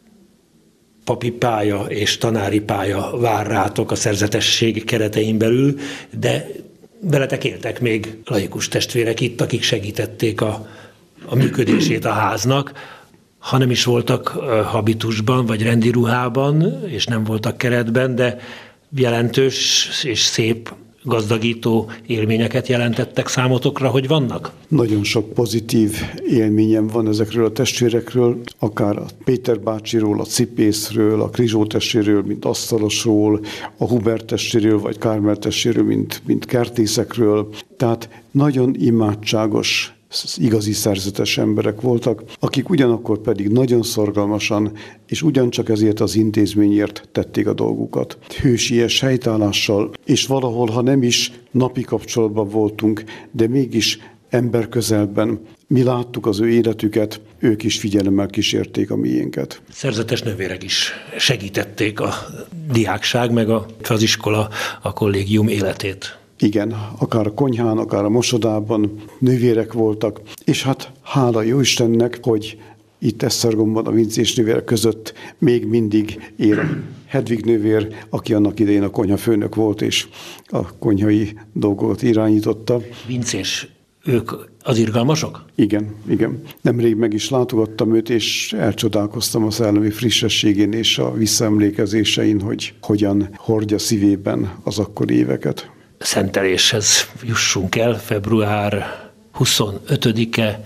papi pálya és tanári pálya vár rátok a szerzetesség keretein belül, de veletek éltek még laikus testvérek itt, akik segítették a, a működését a háznak, ha nem is voltak habitusban vagy rendi ruhában, és nem voltak keretben, de jelentős és szép gazdagító élményeket jelentettek számotokra, hogy vannak? Nagyon sok pozitív élményem van ezekről a testvérekről, akár a Péter bácsiról, a Cipészről, a Krizsó testvéről, mint asztalosról, a Hubert testvéről, vagy Kármel testvéről, mint, mint kertészekről. Tehát nagyon imádságos, igazi szerzetes emberek voltak, akik ugyanakkor pedig nagyon szorgalmasan, és ugyancsak ezért az intézményért tették a dolgukat. Hősies helytállással, és valahol, ha nem is napi kapcsolatban voltunk, de mégis emberközelben. Mi láttuk az ő életüket, ők is figyelemmel kísérték a miénket. Szerzetes nővérek is segítették a diákság, meg a, az iskola, a kollégium életét. Igen, akár a konyhán, akár a mosodában nővérek voltak, és hát hála Jóistennek, hogy itt Esztergomban a vincés nővérek között még mindig él Hedvig nővér, aki annak idején a konyhafőnök volt, és a konyhai dolgot irányította. Vincés, ők az irgalmasok? Igen, igen. Nemrég meg is látogattam őt, és elcsodálkoztam a szellemi frissességén és a visszaemlékezésein, hogy hogyan hordja szívében az akkori éveket. Szenteléshez jussunk el, február huszonötödike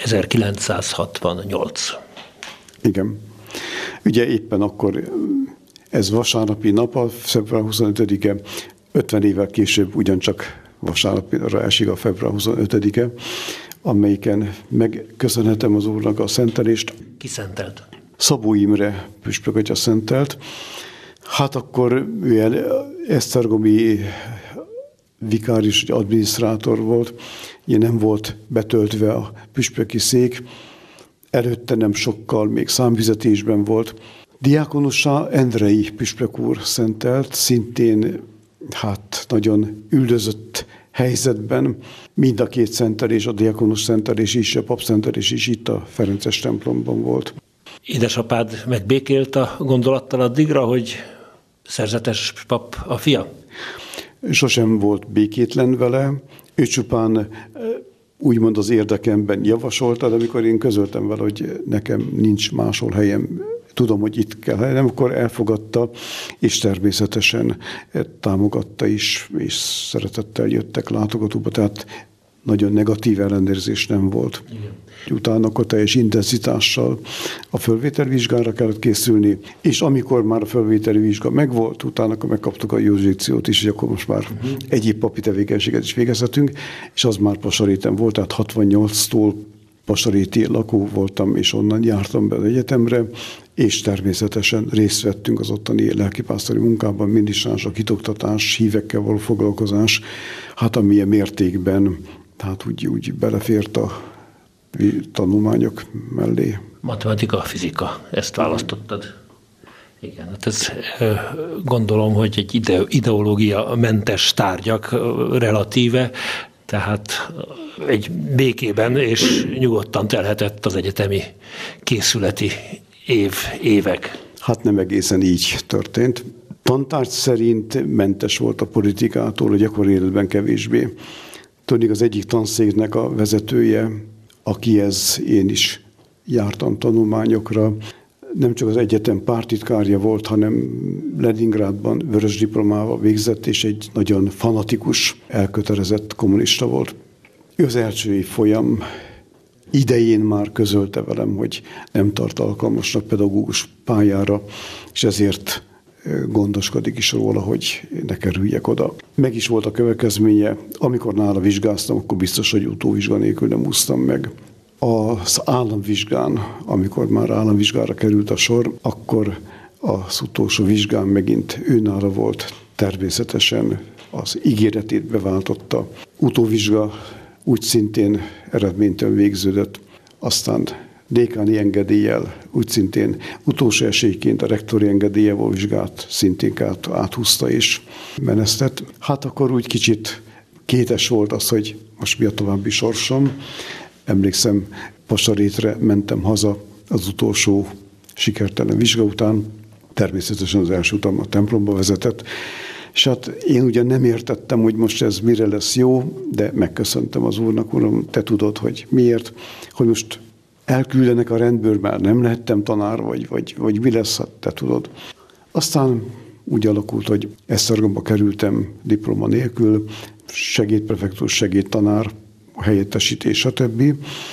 ezerkilencszázhatvannyolc. Igen. Ugye éppen akkor ez vasárnapi nap, a február huszonötödike, ötven évvel később ugyancsak vasárnapra esik a február huszonötödike, amelyiken megköszönhetem az Úrnak a szentelést. Ki szentelt? Szabó Imre püspök atya szentelt. Hát akkor ő esztergomi vikáris, vagy adminisztrátor volt, ugye nem volt betöltve a püspöki szék, előtte nem sokkal még számfizetésben volt. Diákonussá Endrei püspök úr szentelt, szintén hát nagyon üldözött helyzetben. Mind a két szentelés, a diákonus szentelés is, a papszentelés is itt a Ferences templomban volt. Édesapád megbékélt a gondolattal addigra, hogy szerzetes pap a fia? Sosem volt békétlen vele, ő csupán úgymond az érdekemben javasolta, de amikor én közöltem vele, hogy nekem nincs máshol helyem, tudom, hogy itt kell helyem, akkor elfogadta, és természetesen támogatta is, és szeretettel jöttek látogatóba, tehát nagyon negatív ellenőrzés nem volt. Igen. Utána akkor teljes intenzitással a fölvételvizsgára kellett készülni, és amikor már a fölvételi vizsga megvolt, utána akkor megkaptuk a jurisdikciót is, hogy akkor most már uh-huh. egyéb papi tevékenységet is végezhetünk, és az már Pasaréten volt, tehát hatvannyolctól pasaréti lakó voltam, és onnan jártam be az egyetemre, és természetesen részt vettünk az ottani lelkipásztori munkában, minisztráns, a kitoktatás, hívekkel való foglalkozás, hát amilyen mértékben, tehát úgy, úgy belefért a tanulmányok mellé. Matematika, fizika, ezt választottad. Igen, hát ez gondolom, hogy egy ide, ideológia mentes tárgyak relatíve, tehát egy békében és nyugodtan telhetett az egyetemi készületi év, évek. Hát nem egészen így történt. Tantárgy szerint mentes volt a politikától, a gyakori életben kevésbé. Tudnék, az egyik tanszéknek a vezetője, akihez én is jártam tanulmányokra, nem csak az egyetem pártitkárja volt, hanem Leningrádban vörös diplomával végzett, és egy nagyon fanatikus, elkötelezett kommunista volt. Ő az első évfolyam idején már közölte velem, hogy nem tart alkalmasnak pedagógus pályára, és ezért gondoskodik is róla, hogy ne kerüljek oda. Meg is volt a következménye, amikor nála vizsgáztam, akkor biztos, hogy utóvizsga nélkül nem úsztam meg. Az államvizsgán, amikor már államvizsgára került a sor, akkor az utolsó vizsgán megint őnála volt, természetesen az ígéretét beváltotta. Utóvizsga úgy szintén eredménytelen végződött, aztán dékáni engedéllyel, úgy szintén utolsó esélyként a rektori engedéllyel vizsgát szintén át, áthúzta és menesztett. Hát akkor úgy kicsit kétes volt az, hogy most mi a további sorsom. Emlékszem, Pasarétre mentem haza az utolsó sikertelen vizsga után, természetesen az első utam a templomba vezetett, és hát én ugyan nem értettem, hogy most ez mire lesz jó, de megköszöntem az úrnak, uram, te tudod, hogy miért, hogy most elküldenek a rendből, már nem lehettem tanár, vagy, vagy, vagy mi lesz, hát te tudod. Aztán úgy alakult, hogy Esztergomba kerültem diploma nélkül, segédprefektus, segédtanár, helyettesítés, stb.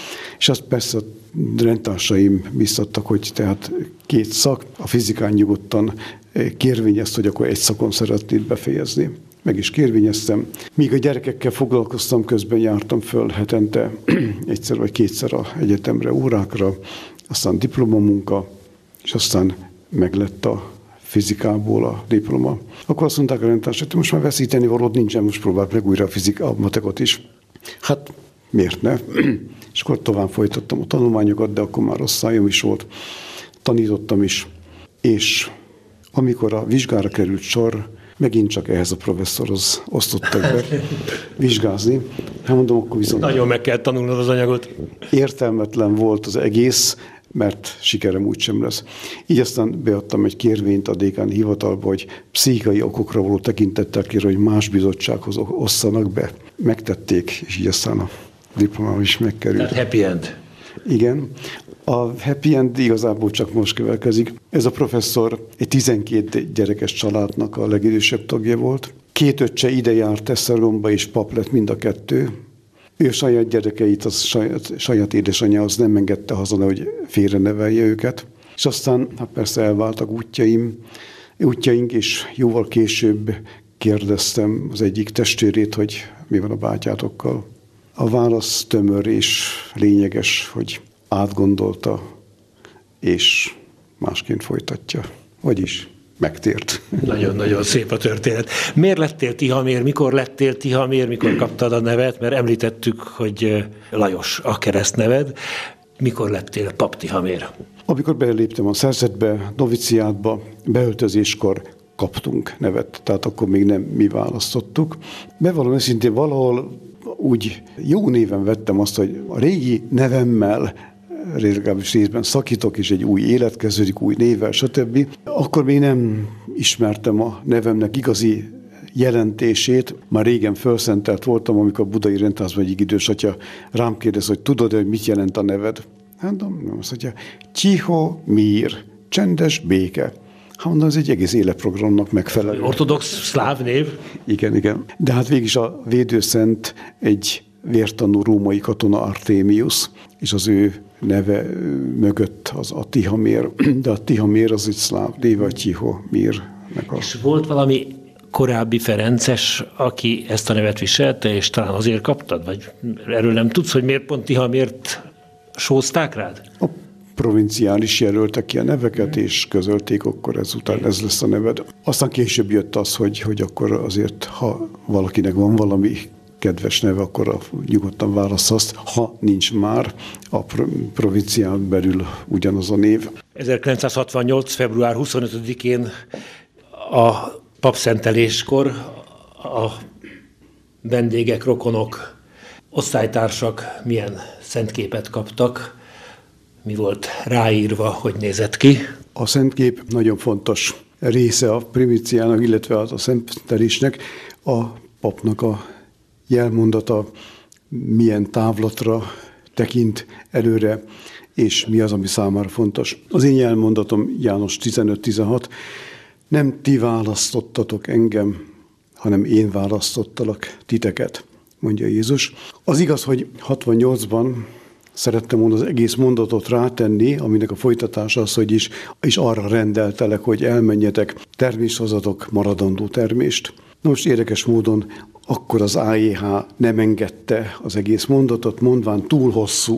És azt persze a rendtársaim biztattak, hogy tehát két szak, a fizikán nyugodtan kérvényezt, hogy akkor egy szakon szeretnéd befejezni. Meg is kérvényeztem. Míg a gyerekekkel foglalkoztam, közben jártam föl hetente egyszer vagy kétszer a egyetemre, órákra, aztán diplomamunka, és aztán meglett a fizikából a diploma. Akkor azt mondták a rendtársak, hogy most már veszíteni valód nincsen, most próbáld meg újra a fizika, a matekot is. Hát miért ne? És akkor tovább folytattam a tanulmányokat, de akkor már rossz szájom is volt. Tanítottam is, és amikor a vizsgára került sor, megint csak ehhez a professzorhoz osztottak be vizsgázni. Hát mondom, akkor viszont... Nagyon meg kell tanulnod az anyagot. Értelmetlen volt az egész, mert sikerem úgysem lesz. Így aztán beadtam egy kérvényt a dékáni hivatalba, hogy pszichikai okokra való tekintettel kér, hogy más bizottsághoz osszanak be. Megtették, és így aztán a diplomám is megkerült. Tehát happy end. Igen. A happy end igazából csak most következik. Ez a professzor egy tizenkét gyerekes családnak a legidősebb tagja volt. Két öccse ide járt Esztergomba, és pap lett mind a kettő. Ő saját gyerekeit, az saját, saját édesanyja az nem engedte haza, hogy félre nevelje őket. És aztán hát persze elváltak útjaim, útjaink, és jóval később kérdeztem az egyik testvérét, hogy mi van a bátyátokkal. A válasz tömör és lényeges, hogy átgondolta, és másként folytatja. Vagyis megtért. Nagyon-nagyon szép a történet. Miért lettél Tihamér? Mikor lettél Tihamér? Mikor kaptad a nevet? Mert említettük, hogy Lajos a keresztneved. Mikor lettél pap Tihamér? Amikor beléptem a szerzetbe, noviciátba, beöltözéskor kaptunk nevet, tehát akkor még nem mi választottuk. Bevallom őszintén, valahol úgy jó néven vettem azt, hogy a régi nevemmel legalábbis részben szakítok, és egy új élet kezdődik, új névvel, stb. Akkor még nem ismertem a nevemnek igazi jelentését. Már régen felszentelt voltam, amikor a budai rendházban egyik idős atya rám kérdez, hogy tudod, hogy mit jelent a neved? Hát nem, azt mondja, Tihomír, csendes béke. Hát mondom, ez egy egész életprogramnak megfelelő. Ortodox szláv név? Igen, igen. De hát végig is a védőszent egy vértanú római katona Artemius, és az ő neve mögött az a Tihamér, de a Tihamér az egy szláv néve, a Tihomír. És volt valami korábbi ferences, aki ezt a nevet viselte, és talán azért kaptad? Vagy erről nem tudsz, hogy miért pont Tihamért sózták rád? A provinciális jelöltek ki a neveket, és közölték, akkor ezután ez lesz a neved. Aztán később jött az, hogy, hogy akkor azért, ha valakinek van valami kedves neve, akkor a, nyugodtan válasz azt, ha nincs már a provincián belül ugyanaz a név. ezerkilencszázhatvannyolc. február huszonötödikén a papszenteléskor a vendégek, rokonok, osztálytársak milyen szentképet kaptak, mi volt ráírva, hogy nézett ki? A szentkép nagyon fontos része a primíciának, illetve a szentelésnek. A papnak a jelmondata milyen távlatra tekint előre, és mi az, ami számára fontos. Az én jelmondatom János tizenöt tizenhat, nem ti választottatok engem, hanem én választottalak titeket, mondja Jézus. Az igaz, hogy hatvannyolcban szerettem volna az egész mondatot rátenni, aminek a folytatása az, hogy is, és arra rendeltelek, hogy elmenjetek, termést hozatok, maradandó termést. Most érdekes módon akkor az á jé há nem engedte az egész mondatot, mondván túl hosszú.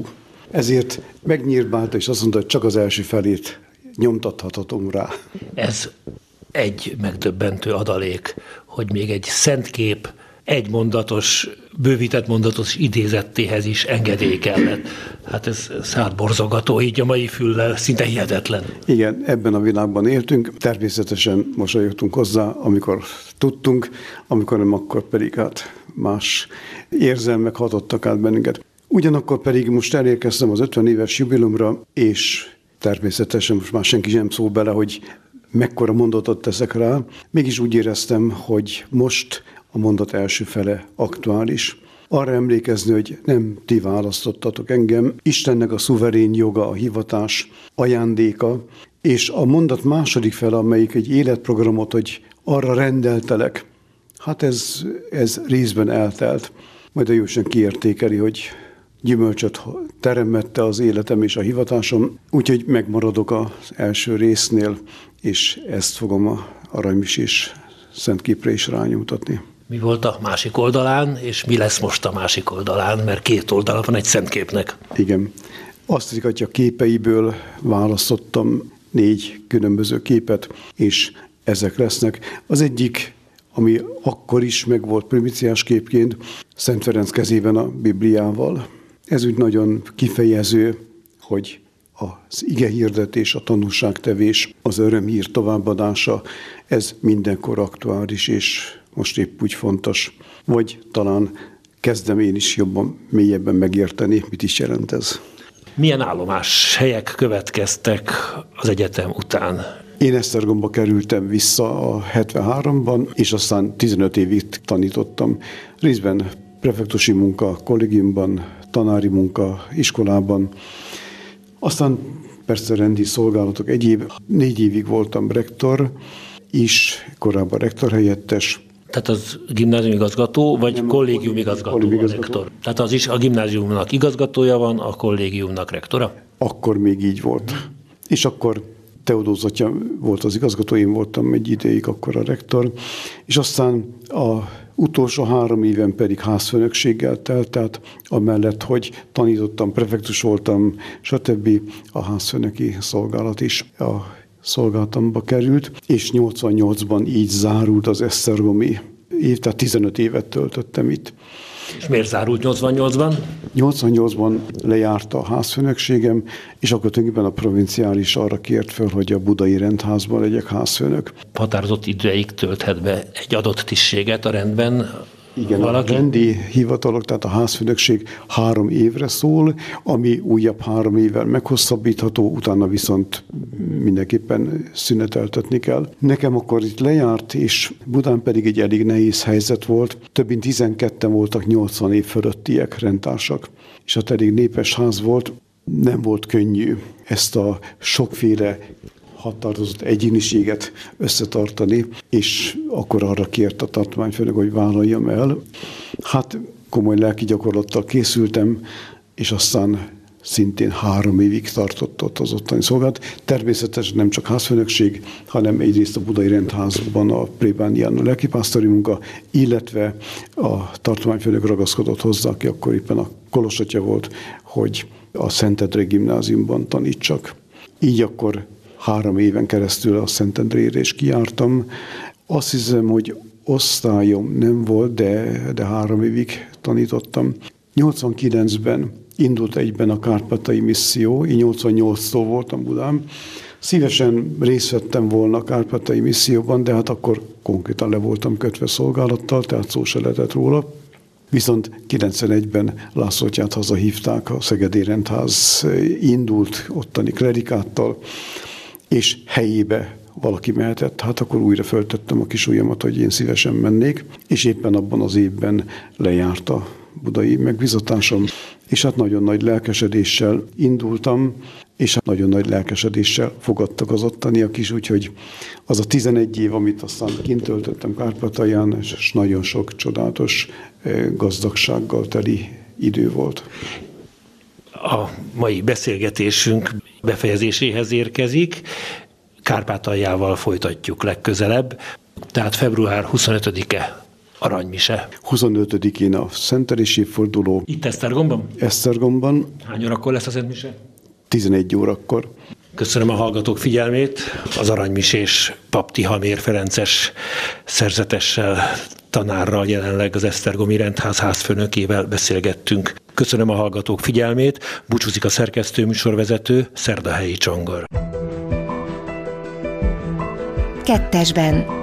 Ezért megnyírbálta, és azt mondta, hogy csak az első felét nyomtathatom rá. Ez egy megdöbbentő adalék, hogy még egy szentkép egy mondatos, bővített mondatos idézettéhez is engedély kellett. Hát ez szádborzongató, így a mai füllel szinte hihetetlen. Igen, ebben a világban éltünk, természetesen mosolyogtunk hozzá, amikor tudtunk, amikor nem, akkor pedig hát más érzelmek hatottak át bennünket. Ugyanakkor pedig most elérkeztem az ötven éves jubileumra, és természetesen most már senki sem szól bele, hogy mekkora mondatot teszek rá. Mégis úgy éreztem, hogy most a mondat első fele aktuális. Arra emlékezni, hogy nem ti választottatok engem, Istennek a szuverén joga, a hivatás, ajándéka, és a mondat második fele, amelyik egy életprogramot, hogy arra rendeltelek, hát ez, ez részben eltelt. Majd a Jóisten kiértékeli, hogy gyümölcsöt teremette az életem és a hivatásom, úgyhogy megmaradok az első résznél, és ezt fogom a aranymisés szentképre is rányújtatni. Mi volt a másik oldalán, és mi lesz most a másik oldalán, mert két oldala van egy szentképnek. Igen. Azt Atya képeiből választottam négy különböző képet, és ezek lesznek. Az egyik, ami akkor is megvolt primiciás képként, Szent Ferenc kezében a Bibliával. Ez úgy nagyon kifejező, hogy az igehirdetés, a tanúságtevés, az örömhír továbbadása, ez mindenkor aktuális, és most épp úgy fontos. Vagy talán kezdem én is jobban, mélyebben megérteni, mit is jelent ez. Milyen állomás helyek következtek az egyetem után? Én Esztergomba kerültem vissza a hetvenháromban, és aztán tizenöt évig tanítottam. Részben prefektusi munka kollégiumban, tanári munka iskolában. Aztán persze rendi szolgálatok egyéb. Négy évig voltam rektor is, korábban rektor helyettes. Tehát az gimnázium igazgató, vagy Nem, kollégium igazgató, kollégium a igazgató. rektor? Tehát az is a gimnáziumnak igazgatója van, a kollégiumnak rektora? Akkor még így volt. És akkor Teodóz atya volt az igazgató, én voltam egy ideig akkor a rektor, és aztán a utolsó három éven pedig házfőnökséggel telt, tehát amellett, hogy tanítottam, prefektus voltam, stb. A házfőnöki szolgálat is a szolgálatamba került, és nyolcvannyolcban így zárult az esztergomi év, tehát tizenöt évet töltöttem itt. És miért zárult nyolcvannyolcban? nyolcvannyolcban lejárt a házfőnökségem, és akkor tulajdonképpen a provinciális arra kért fel, hogy a budai rendházban legyek házfőnök. Határozott időig tölthet be egy adott tisztséget a rendben. Igen, valaki? A rendi hivatalok, tehát a házfőnökség három évre szól, ami újabb három évvel meghosszabbítható, utána viszont mindenképpen szüneteltetni kell. Nekem akkor itt lejárt, és Budán pedig egy elég nehéz helyzet volt. Több mint tizenketten voltak nyolcvan év fölöttiek, rendtársak, és hát elég népes ház volt. Nem volt könnyű ezt a sokféle határozott egyéniséget összetartani, és akkor arra kért a tartományfőnök, hogy vállaljam el. Hát komoly lelki gyakorlattal készültem, és aztán szintén három évig tartott ott az ottani szolgálat. Természetesen nem csak házfőnökség, hanem egyrészt a budai rendházban a plébánián lelkipásztori munka, illetve a tartományfőnök ragaszkodott hozzá, aki akkor éppen a kolosatja volt, hogy a Szentendrei gimnáziumban tanítsak. Így akkor három éven keresztül a Szentendrére is kijártam. Azt hiszem, hogy osztályom nem volt, de, de három évig tanítottam. nyolcvankilencben indult egyben a kárpátaljai misszió, én nyolcvannyolctól voltam Budán. Szívesen részt vettem volna a kárpátaljai misszióban, de hát akkor konkrétan le voltam kötve szolgálattal, tehát szó se lehetett róla. Viszont kilencvenegyben László atyát hazahívták, a Szegedi Rendház indult ottani klerikáttal, és helyébe valaki mehetett, hát akkor újra föltettem a kis ujjamat, hogy én szívesen mennék, és éppen abban az évben lejárt a budai megbizatásom, és hát nagyon nagy lelkesedéssel indultam, és hát nagyon nagy lelkesedéssel fogadtak az ottaniak is, úgyhogy az a tizenegy év, amit aztán kint töltöttem Kárpátalján, és nagyon sok csodálatos gazdagsággal teli idő volt. A mai beszélgetésünk befejezéséhez érkezik. Kárpátaljával folytatjuk legközelebb, tehát február huszonötödike aranymise. huszonötödikén a szentelési évforduló. Itt Esztergomban? Esztergomban. Hány órakor lesz a szentmise? tizenegy órakor. Köszönöm a hallgatók figyelmét. Az aranymisés Pap Tihamér ferences szerzetessel, tanárral, jelenleg az esztergomi rendház házfőnökével beszélgettünk. Köszönöm a hallgatók figyelmét. Búcsúzik a szerkesztő műsorvezető, Szerdahelyi Csongor. Kettesben.